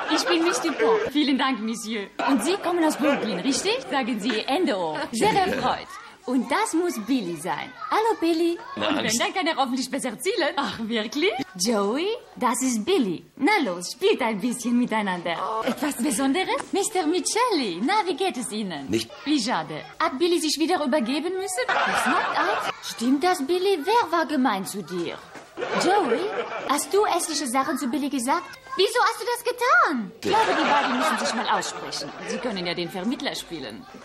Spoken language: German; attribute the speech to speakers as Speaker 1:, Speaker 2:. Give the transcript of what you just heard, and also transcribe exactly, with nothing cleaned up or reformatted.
Speaker 1: Ich bin Miss Dupont. Vielen Dank, Monsieur. Und Sie kommen aus Brooklyn, richtig? Sagen Sie Endo. Sehr erfreut. Und das muss Billy sein. Hallo, Billy.
Speaker 2: Na,
Speaker 1: Und wenn, dann kann er hoffentlich besser zielen. Ach, wirklich? Joey, das ist Billy. Na los, spielt ein bisschen miteinander. Etwas Besonderes? Mister Michelli, na, wie geht es Ihnen?
Speaker 2: Nicht.
Speaker 1: Wie schade. Hat Billy sich wieder übergeben müssen? Das macht auf. Stimmt das, Billy? Wer war gemein zu dir? Joey, hast du hässliche Sachen zu Billy gesagt? Wieso hast du das getan? Ich glaube, die beiden müssen sich mal aussprechen. Sie können ja den Vermittler spielen.